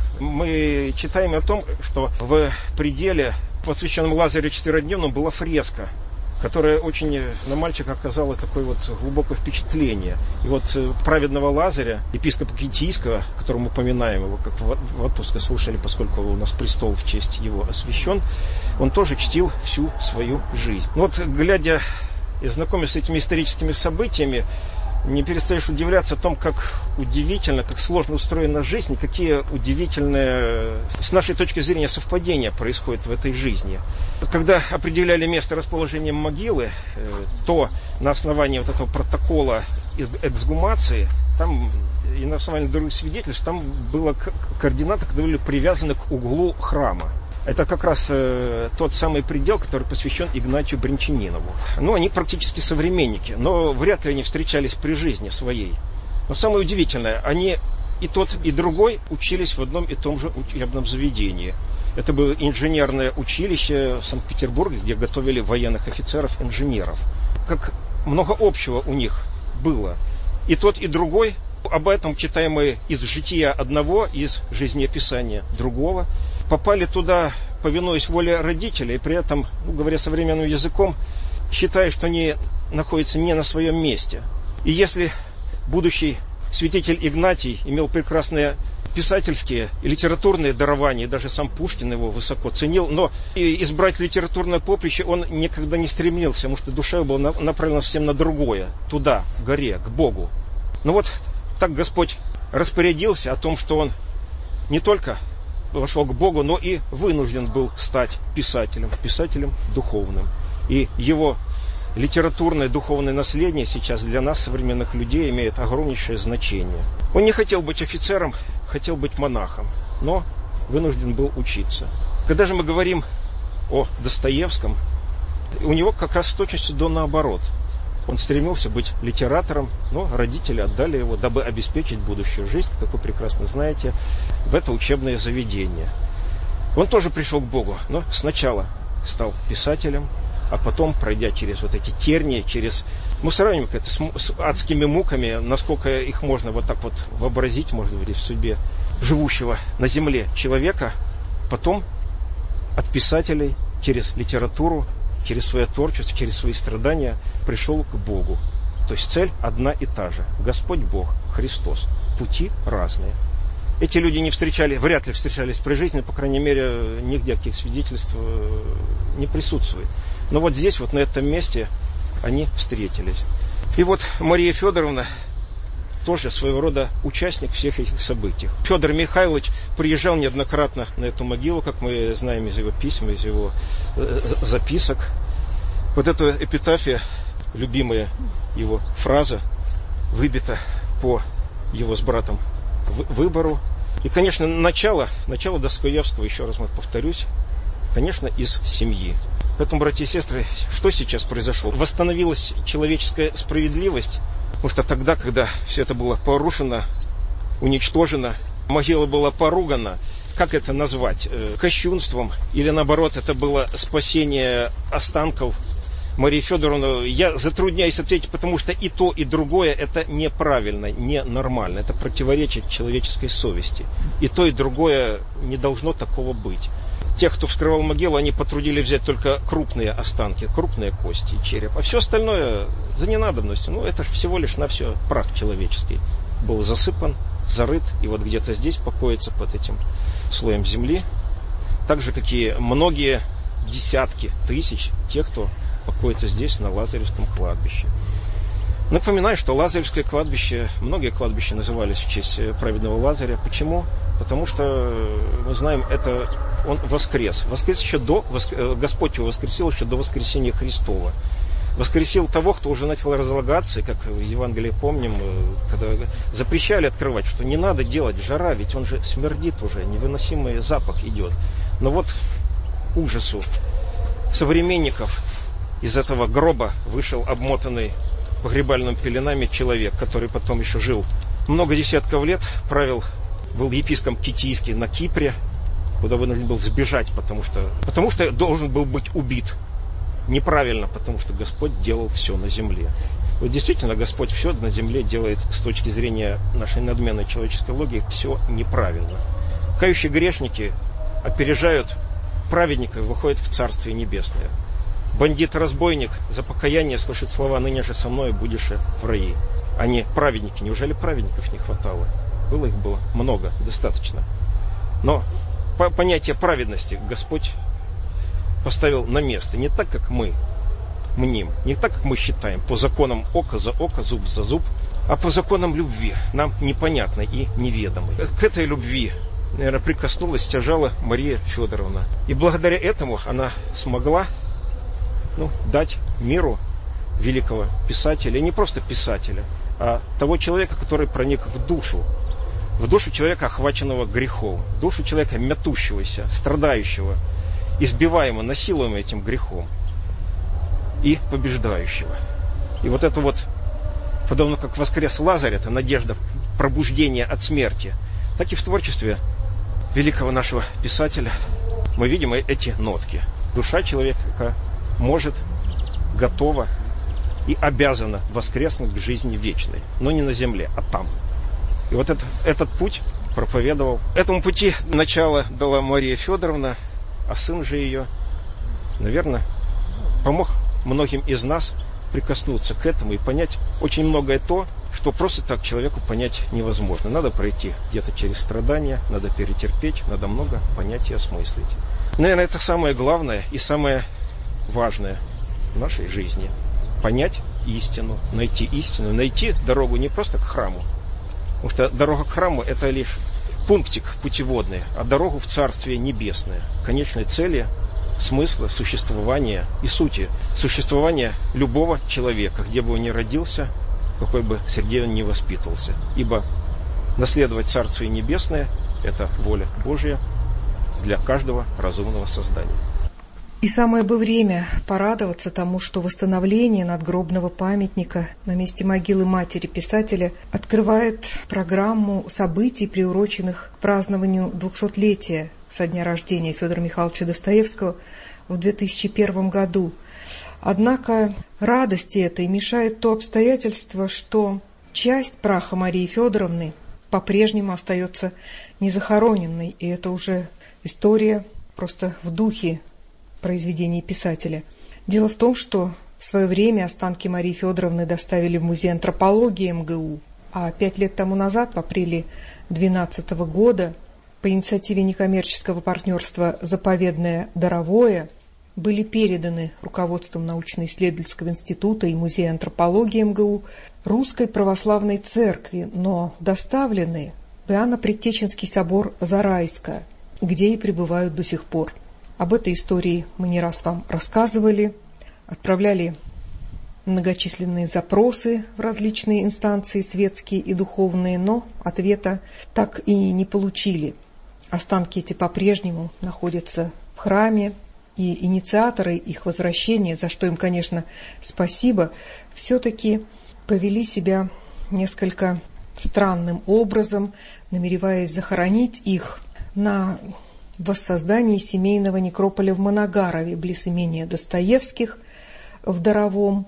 мы читаем о том, что в пределе, посвященном Лазарю Четверодневному, была фреска, которая очень на мальчика оказала такое вот глубокое впечатление. И вот праведного Лазаря, епископа Китийского, которого мы поминаем его, как в отпуске слышали, поскольку у нас престол в честь его освящен, он тоже чтил всю свою жизнь. Но вот глядя и знакомясь с этими историческими событиями, не перестаешь удивляться о том, как удивительно, как сложно устроена жизнь, какие удивительные, с нашей точки зрения, совпадения происходят в этой жизни. Когда определяли место расположения могилы, то на основании вот этого протокола эксгумации, там и на основании других свидетельств, там было координаты, которые были привязаны к углу храма. Это как раз э, тот самый предел, который посвящен Игнатию Брянчанинову. Ну, они практически современники, но вряд ли они встречались при жизни своей. Но самое удивительное, они и тот, и другой учились в одном и том же учебном заведении. Это было инженерное училище в Санкт-Петербурге, где готовили военных офицеров-инженеров. Как много общего у них было. И тот, и другой, об этом читаем мы из жития одного, из жизнеописания другого, попали туда, повинуясь воле родителей, и при этом, ну, говоря современным языком, считая, что они находятся не на своем месте. И если будущий святитель Игнатий имел прекрасные писательские и литературные дарования, и даже сам Пушкин его высоко ценил, но избрать литературное поприще он никогда не стремился, потому что душа его была направлена совсем на другое, туда, к горе, к Богу. Но вот так Господь распорядился о том, что он не только вошел к Богу, но и вынужден был стать писателем, писателем духовным. И его литературное духовное наследие сейчас для нас, современных людей, имеет огромнейшее значение. Он не хотел быть офицером, хотел быть монахом, но вынужден был учиться. Когда же мы говорим о Достоевском, у него как раз с точностью до наоборот. Он стремился быть литератором, но родители отдали его, дабы обеспечить будущую жизнь, как вы прекрасно знаете, в это учебное заведение. Он тоже пришел к Богу, но сначала стал писателем, а потом, пройдя через вот эти тернии, через... Мы сравним это с, с адскими муками, насколько их можно вот так вот вообразить, может быть, в судьбе живущего на земле человека, потом от писателей через литературу, через свое творчество, через свои страдания пришел к Богу. То есть цель одна и та же. Господь Бог, Христос. Пути разные. Эти люди не встречали, вряд ли встречались при жизни, по крайней мере, нигде каких свидетельств не присутствует. Но вот здесь, вот на этом месте, они встретились. И вот Мария Федоровна тоже своего рода участник всех этих событий. Федор Михайлович приезжал неоднократно на эту могилу, как мы знаем из его писем, из его записок. Вот эта эпитафия, любимая его фраза, выбита по его с братом выбору. И, конечно, начало, начало Достоевского, еще раз повторюсь, конечно, из семьи. Поэтому, братья и сестры, что сейчас произошло? Восстановилась человеческая справедливость, потому что тогда, когда все это было порушено, уничтожено, могила была поругана, как это назвать? Кощунством? Или наоборот, это было спасение останков Марию Федоровну я затрудняюсь ответить, потому что и то, и другое это неправильно, ненормально. Это противоречит человеческой совести. И то, и другое не должно такого быть. Тех, кто вскрывал могилу, они потрудили взять только крупные останки, крупные кости и череп. А все остальное за ненадобностью. Ну, это же всего лишь на все прах человеческий. Был засыпан, зарыт, и вот где-то здесь покоится под этим слоем земли. Так же, как и многие десятки тысяч тех, кто покоится здесь, на Лазаревском кладбище. Напоминаю, что Лазаревское кладбище, многие кладбища назывались в честь праведного Лазаря. Почему? Потому что, мы знаем, это он воскрес. Воскрес еще до, Господь его воскресил еще до воскресения Христова. Воскресил того, кто уже начал разлагаться, как в Евангелии помним, когда запрещали открывать, что не надо делать, жара, ведь он же смердит уже, невыносимый запах идет. Но вот к ужасу современников из этого гроба вышел обмотанный погребальными пеленами человек, который потом еще жил много десятков лет, правил, был епископом Китийский на Кипре, куда вынужден был сбежать, потому что, потому что должен был быть убит. Неправильно, потому что Господь делал все на земле. Вот действительно, Господь все на земле делает с точки зрения нашей надменной человеческой логики все неправильно. Кающие грешники опережают праведника и выходят в Царствие Небесное. Бандит-разбойник за покаяние слышит слова: «Ныне же со мной будешь в раю». А не праведники. Неужели праведников не хватало? Было их было много, достаточно. Но по понятие праведности Господь поставил на место. Не так, как мы мним, не так, как мы считаем, по законам око за око, зуб за зуб, а по законам любви, нам непонятной и неведомой. К этой любви, наверное, прикоснулась, стяжала Мария Федоровна. И благодаря этому она смогла ну, дать миру великого писателя, и не просто писателя, а того человека, который проник в душу, в душу человека, охваченного грехом, в душу человека мятущегося, страдающего, избиваемого, насилуемого этим грехом и побеждающего. И вот это вот, подобно как воскрес Лазарь, это надежда пробуждения от смерти, так и в творчестве великого нашего писателя мы видим эти нотки. Душа человека может, готова и обязана воскреснуть к жизни вечной, но не на земле, а там. И вот это, этот путь проповедовал. Этому пути начало дала Мария Федоровна, а сын же ее, наверное, помог многим из нас прикоснуться к этому и понять очень многое то, что просто так человеку понять невозможно. Надо пройти где-то через страдания, надо перетерпеть, надо много понять и осмыслить. Наверное, это самое главное и самое важное в нашей жизни. Понять истину, найти истину, найти дорогу не просто к храму, потому что дорога к храму это лишь пунктик путеводный, а дорогу в Царствие Небесное, конечной цели, смысла, существования и сути существования любого человека, где бы он ни родился, какой бы среде он ни воспитывался. Ибо наследовать Царствие Небесное – это воля Божья для каждого разумного создания. И самое бы время порадоваться тому, что восстановление надгробного памятника на месте могилы матери писателя открывает программу событий, приуроченных к празднованию двухсотлетия со дня рождения Федора Михайловича Достоевского в две тысячи первом году. Однако радости этой мешает то обстоятельство, что часть праха Марии Федоровны по-прежнему остается незахороненной, и это уже история просто в духе произведений писателя. Дело в том, что в свое время останки Марии Федоровны доставили в Музей антропологии эм гэ у, а пять лет тому назад, в апреле две тысячи двенадцатого года, по инициативе некоммерческого партнерства «Заповедное Даровое» были переданы руководством научно-исследовательского института и Музея антропологии эм гэ у Русской Православной Церкви, но доставлены в Иоанно-Предтеченский собор Зарайска, где и пребывают до сих пор. Об этой истории мы не раз вам рассказывали, отправляли многочисленные запросы в различные инстанции светские и духовные, но ответа так и не получили. Останки эти по-прежнему находятся в храме, и инициаторы их возвращения, за что им, конечно, спасибо, все-таки повели себя несколько странным образом, намереваясь захоронить их на воссоздании семейного некрополя в Моногарове, близ имения Достоевских, в Даровом,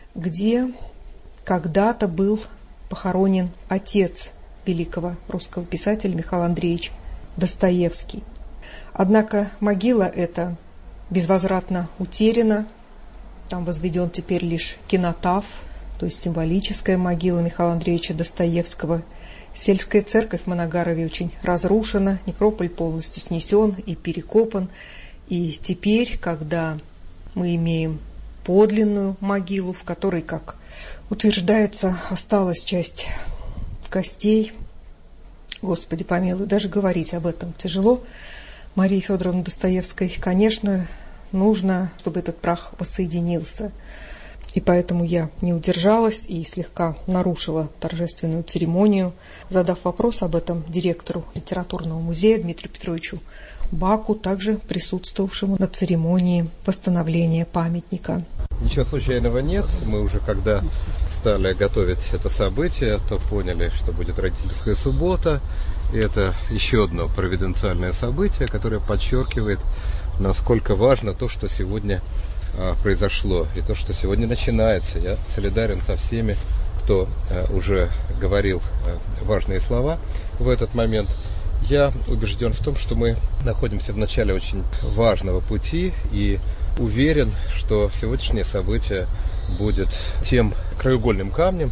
где когда-то был похоронен отец великого русского писателя Михаил Андреевич Достоевский. Однако могила эта безвозвратно утеряна. Там возведен теперь лишь кинотаф, то есть символическая могила Михаила Андреевича Достоевского. Сельская церковь в Моногарове очень разрушена, некрополь полностью снесен и перекопан. И теперь, когда мы имеем подлинную могилу, в которой, как утверждается, осталась часть костей, Господи помилуй, даже говорить об этом тяжело, Марии Федоровны Достоевской, конечно, нужно, чтобы этот прах воссоединился. И поэтому я не удержалась и слегка нарушила торжественную церемонию, задав вопрос об этом директору литературного музея Дмитрию Петровичу Баку, также присутствовавшему на церемонии восстановления памятника. Ничего случайного нет. Мы уже когда стали готовить это событие, то поняли, что будет родительская суббота. И это еще одно провиденциальное событие, которое подчеркивает, насколько важно то, что сегодня а, произошло, и то, что сегодня начинается. Я солидарен со всеми, кто а, уже говорил а, важные слова в этот момент. Я убежден в том, что мы находимся в начале очень важного пути и уверен, что сегодняшнее событие будет тем краеугольным камнем,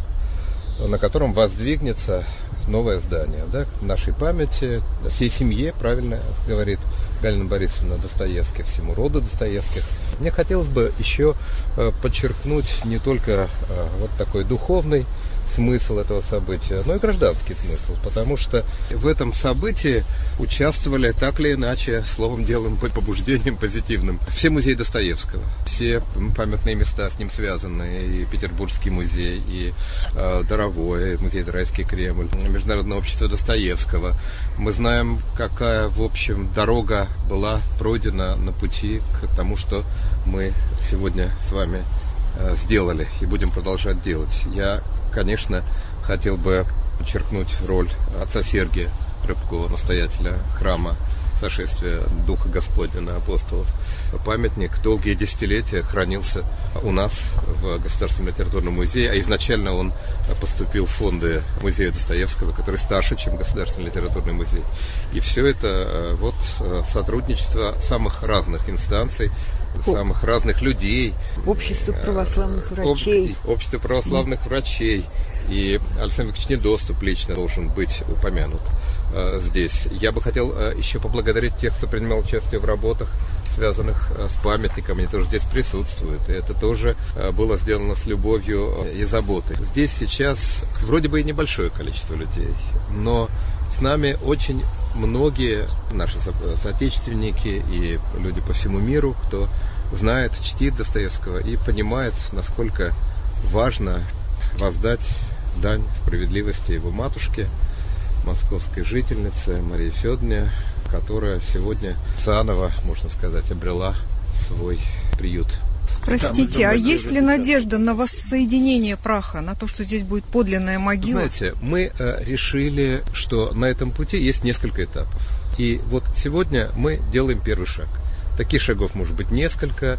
на котором воздвигнется новое здание, да, нашей памяти, всей семье, правильно говорит Галина Борисовна, Достоевских, всему роду Достоевских. Мне хотелось бы еще подчеркнуть не только вот такой духовный смысл этого события, но и гражданский смысл, потому что в этом событии участвовали так или иначе, словом, делом, побуждением позитивным, все музеи Достоевского, все памятные места с ним связанные, и Петербургский музей, и э, Даровой, и музей Израильский Кремль, Международное общество Достоевского. Мы знаем, какая, в общем, дорога была пройдена на пути к тому, что мы сегодня с вами э, сделали и будем продолжать делать. Я Конечно, хотел бы подчеркнуть роль отца Сергия Рыбкова, настоятеля храма Сошествия Духа Господня на апостолов. Памятник долгие десятилетия хранился у нас в Государственном литературном музее, а изначально он поступил в фонды музея Достоевского, который старше, чем Государственный литературный музей. И все это вот сотрудничество самых разных инстанций, самых разных людей. Общество православных врачей. Об, общество православных врачей. И Александр Ильич Недоступ лично должен быть упомянут э, здесь. Я бы хотел э, еще поблагодарить тех, кто принимал участие в работах, связанных э, с памятником. Они тоже здесь присутствуют. И это тоже э, было сделано с любовью э, и заботой. Здесь сейчас вроде бы и небольшое количество людей, но с нами очень многие наши со- соотечественники и люди по всему миру, кто знает, чтит Достоевского и понимает, насколько важно воздать дань справедливости его матушке, московской жительнице Марии Федоровне, которая сегодня заново, можно сказать, обрела свой приют. Простите, а есть ли надежда на воссоединение праха, на то, что здесь будет подлинная могила? Знаете, мы э, решили, что на этом пути есть несколько этапов. И вот сегодня мы делаем первый шаг. Таких шагов может быть несколько,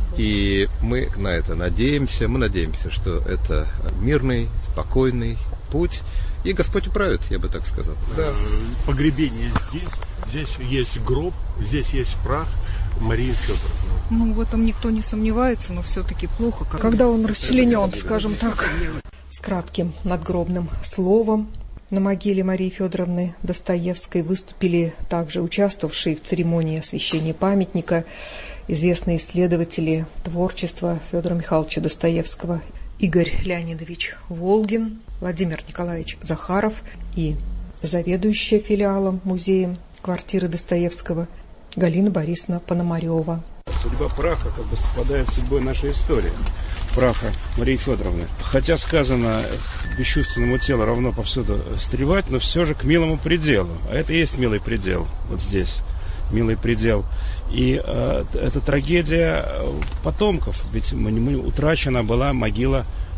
и мы на это надеемся. Мы надеемся, что это мирный, спокойный путь, и Господь управит, я бы так сказал. Да. Погребение здесь, здесь есть гроб, здесь есть прах Марии Федоровны. Ну, в этом никто не сомневается, но все-таки плохо, когда он расчленен, скажем так. С кратким надгробным словом на могиле Марии Федоровны Достоевской выступили также участвовавшие в церемонии освящения памятника известные исследователи творчества Федора Михайловича Достоевского Игорь Леонидович Волгин, Владимир Николаевич Захаров и заведующая филиалом музея квартиры Достоевского Галина Борисовна Пономарева. Судьба праха как бы совпадает с судьбой нашей истории. Праха Марии Федоровны. Хотя сказано, бесчувственному телу равно повсюду стревать, но все же к милому пределу. А это и есть милый предел, вот здесь. Милый предел. И э, это трагедия потомков. Ведь мы, мы, утрачена была могила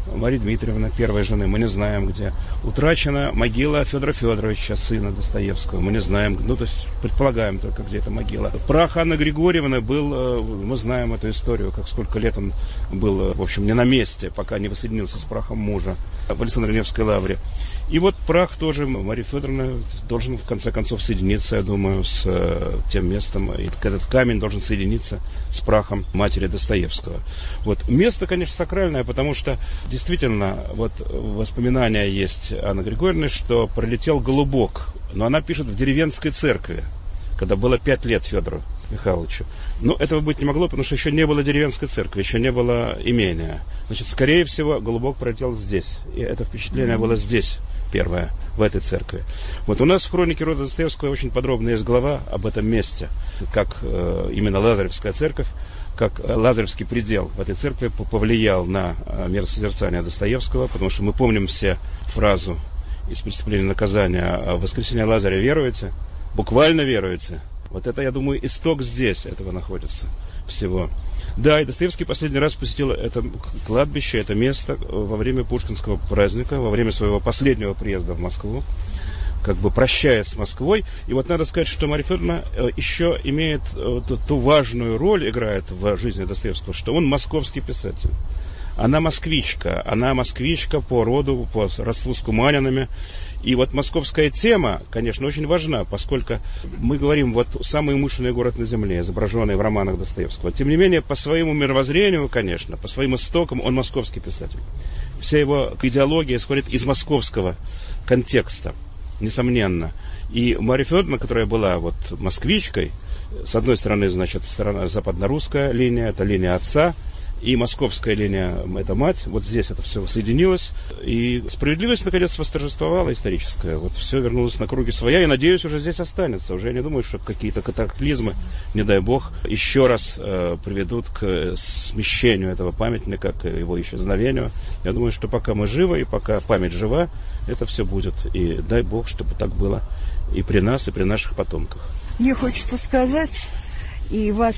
Марии Дмитриевны, первой жены, мы не знаем где. Утрачена могила Федора Федоровича, сына Достоевского, мы не знаем, ну, то есть предполагаем только, где эта могила. Прах Анны Григорьевны был, мы знаем эту историю, как сколько лет он был, в общем, не на месте, пока не воссоединился с прахом мужа в Александро-Невской лавре. И вот прах тоже Марии Федоровны должен, в конце концов, соединиться, я думаю, с тем местом, и этот камень должен соединиться с прахом матери Достоевского. Вот. Место, конечно, сакральное, потому что действительно, вот воспоминания есть Анны Григорьевны, что пролетел голубок, но она пишет в деревенской церкви, когда было пять лет Федору Михайловичу. Но этого быть не могло, потому что еще не было деревенской церкви, еще не было имения. Значит, скорее всего, голубок пролетел здесь. И это впечатление было здесь, первое, в этой церкви. Вот у нас в хронике рода Достоевского очень подробно есть глава об этом месте, как э, именно Лазаревская церковь, как Лазаревский предел в этой церкви повлиял на миросозерцание Достоевского, потому что мы помним все фразу из «Преступления и наказания» «В воскресение Лазаря веруете?» Буквально веруете? Вот это, я думаю, исток здесь этого находится всего. Да, и Достоевский последний раз посетил это кладбище, это место во время Пушкинского праздника, во время своего последнего приезда в Москву, как бы прощаясь с Москвой. И вот надо сказать, что Мария Федоровна еще имеет ту, ту важную роль, играет в жизни Достоевского, что он московский писатель. Она москвичка, она москвичка по роду, по родству с куманинами. И вот московская тема, конечно, очень важна, поскольку мы говорим, вот самый умышленный город на земле, изображенный в романах Достоевского. Тем не менее, по своему мировоззрению, конечно, по своим истокам, он московский писатель. Вся его идеология исходит из московского контекста, несомненно. И Мария Федоровна, которая была вот москвичкой, с одной стороны, значит, сторона, западно-русская линия, это линия отца, и московская линия, это мать, вот здесь это все соединилось, и справедливость, наконец, восторжествовала историческая, вот все вернулось на круги своя, и, надеюсь, уже здесь останется, уже я не думаю, что какие-то катаклизмы, не дай бог, еще раз э, приведут к смещению этого памятника, к его исчезновению. Я думаю, что пока мы живы, и пока память жива, это все будет, и дай бог, чтобы так было и при нас, и при наших потомках. Мне хочется сказать, и вас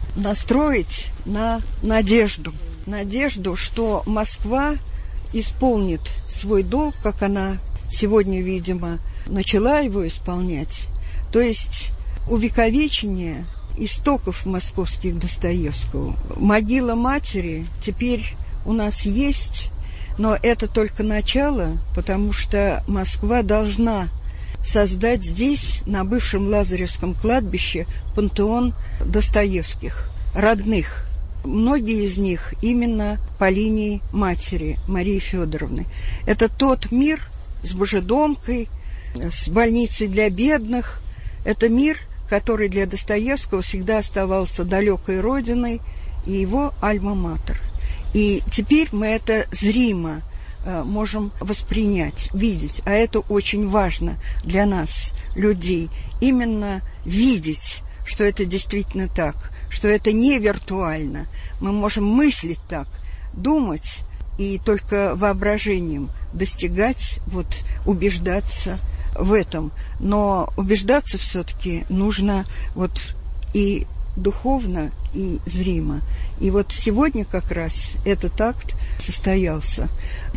настроить на надежду. Надежду, что Москва исполнит свой долг, как она сегодня, видимо, начала его исполнять. То есть увековечение истоков московских Достоевского. Могила матери теперь у нас есть, но это только начало, потому что Москва должна создать здесь, на бывшем Лазаревском кладбище, пантеон Достоевских, родных. Многие из них именно по линии матери Марии Федоровны. Это тот мир с Божедомкой, с больницей для бедных. Это мир, который для Достоевского всегда оставался далекой родиной и его альма-матер. И теперь мы это зримо можем воспринять, видеть, а это очень важно для нас, людей, именно видеть, что это действительно так, что это не виртуально. Мы можем мыслить так, думать и только воображением достигать, вот, убеждаться в этом. Но убеждаться все-таки нужно вот и духовно, и зримо. И вот сегодня как раз этот акт состоялся.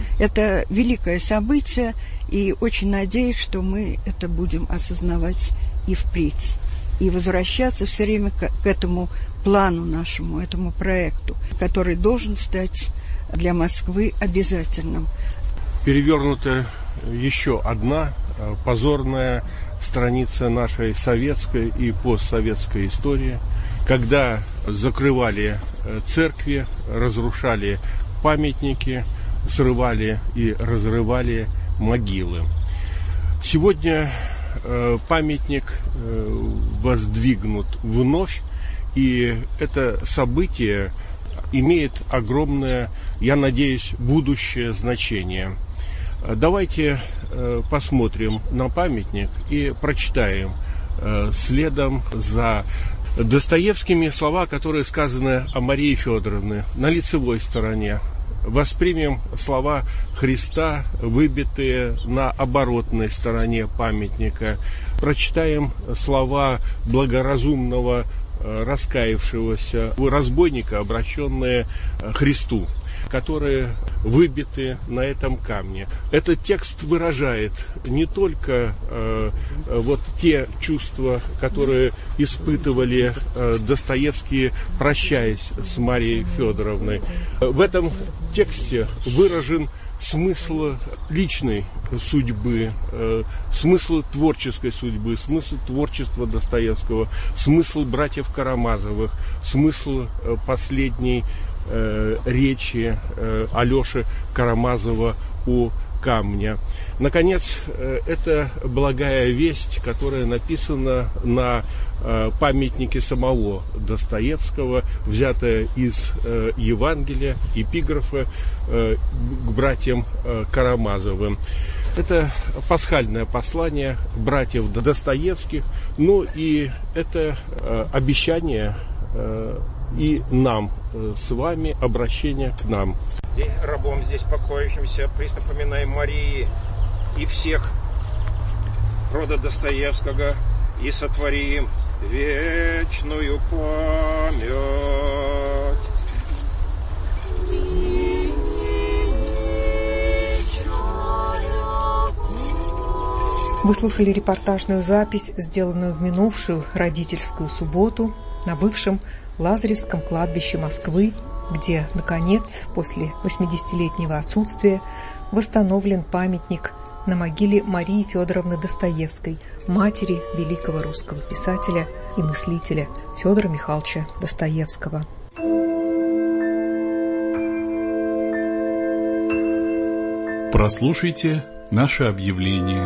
Это великое событие, и очень надеюсь, что мы это будем осознавать и впредь. И возвращаться все время к, к этому плану нашему, этому проекту, который должен стать для Москвы обязательным. Перевернута еще одна позорная страница нашей советской и постсоветской истории, когда закрывали церкви, разрушали памятники, срывали и разрывали могилы. Сегодня э, памятник э, воздвигнут вновь, и это событие имеет огромное, я надеюсь, будущее значение. Давайте э, посмотрим на памятник и прочитаем э, следом за Достоевскими слова, которые сказаны о Марии Федоровне на лицевой стороне. Воспримем слова Христа, выбитые на оборотной стороне памятника. Прочитаем слова благоразумного раскаявшегося разбойника, обращенные к Христу. которые выбиты на этом камне. Этот текст выражает не только э, вот те чувства, которые испытывали э, Достоевский, прощаясь с Марией Федоровной. В этом тексте выражен смысл личной судьбы, э, смысл творческой судьбы, смысл творчества Достоевского, смысл братьев Карамазовых, смысл э, последней э, речи э, Алеши Карамазова у камня. Наконец, э, это благая весть, которая написана на э, памятнике самого Достоевского, взятая из э, Евангелия, эпиграфа э, к братьям э, Карамазовым. Это пасхальное послание братьев Достоевских, ну и это э, обещание э, и нам э, с вами, обращение к нам. И рабом здесь покоящимся напоминаем Марии и всех рода Достоевского, и сотворим вечную память. Вы слушали репортажную запись, сделанную в минувшую родительскую субботу на бывшем Лазаревском кладбище Москвы, где, наконец, после восьмидесятилетнего отсутствия, восстановлен памятник на могиле Марии Федоровны Достоевской, матери великого русского писателя и мыслителя Федора Михайловича Достоевского. Прослушайте наше объявление.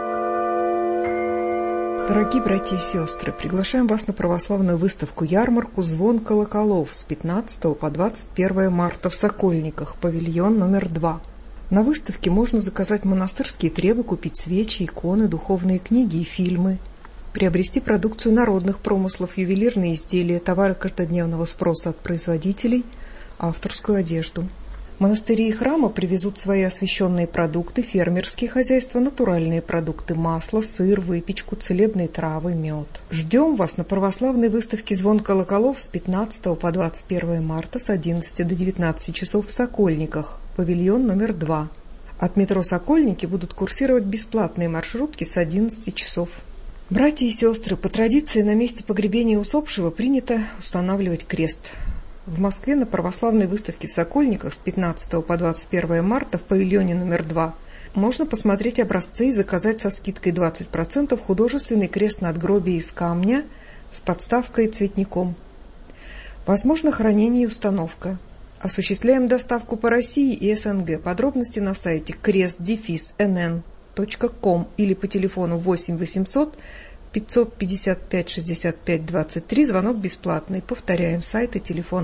Дорогие братья и сестры, приглашаем вас на православную выставку-ярмарку «Звон колоколов» с пятнадцатого по двадцать первое марта в Сокольниках, павильон номер два. На выставке можно заказать монастырские требы, купить свечи, иконы, духовные книги и фильмы, приобрести продукцию народных промыслов, ювелирные изделия, товары каждодневного спроса от производителей, авторскую одежду. Монастыри и храмы привезут свои освященные продукты, фермерские хозяйства, натуральные продукты, масло, сыр, выпечку, целебные травы, мед. Ждем вас на православной выставке «Звон колоколов» с пятнадцатого по двадцать первое марта с одиннадцати до девятнадцати часов в Сокольниках, павильон номер два. От метро «Сокольники» будут курсировать бесплатные маршрутки с одиннадцати часов. Братья и сестры, по традиции на месте погребения усопшего принято устанавливать крест. В Москве на православной выставке в Сокольниках с пятнадцатого по двадцать первое марта в павильоне номер два можно посмотреть образцы и заказать со скидкой двадцать процентов художественный крест-надгробие из камня с подставкой и цветником. Возможно хранение и установка. Осуществляем доставку по России и СНГ. Подробности на сайте крест эн эн точка ком или по телефону восемь восемьсот пятьсот пятьдесят пять шестьдесят пять двадцать три, звонок бесплатный. Повторяем, сайт и телефон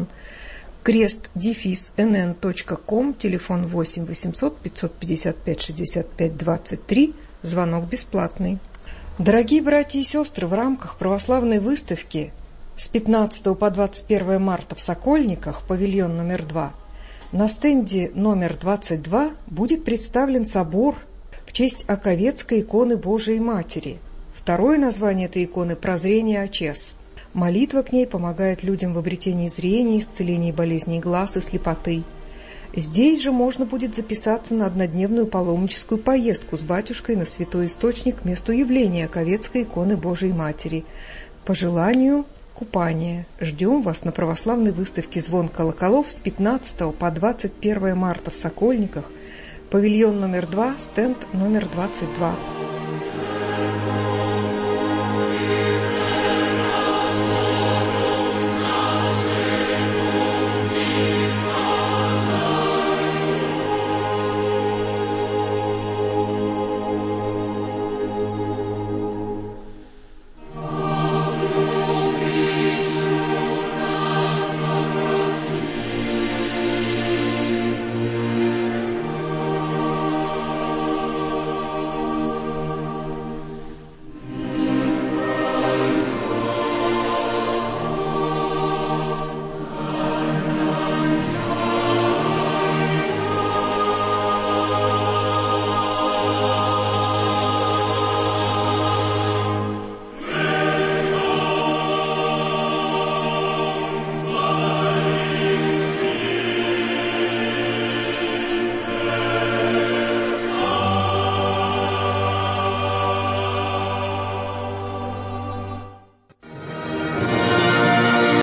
крест эн эн точка ком, телефон восемь восемьсот пятьсот пятьдесят пять шестьдесят пять двадцать три, звонок бесплатный. Дорогие братья и сестры, в рамках православной выставки с пятнадцатого по двадцать первое марта в Сокольниках, павильон номер два, на стенде номер двадцать два будет представлен собор в честь Оковецкой иконы Божией Матери. Второе название этой иконы – «Прозрение Очес». Молитва к ней помогает людям в обретении зрения, исцелении болезней глаз и слепоты. Здесь же можно будет записаться на однодневную паломническую поездку с батюшкой на святой источник к месту явления Оковецкой иконы Божией Матери. По желанию – купание. Ждем вас на православной выставке «Звон колоколов» с пятнадцатого по двадцать первое марта в Сокольниках, павильон номер два, стенд номер двадцать два.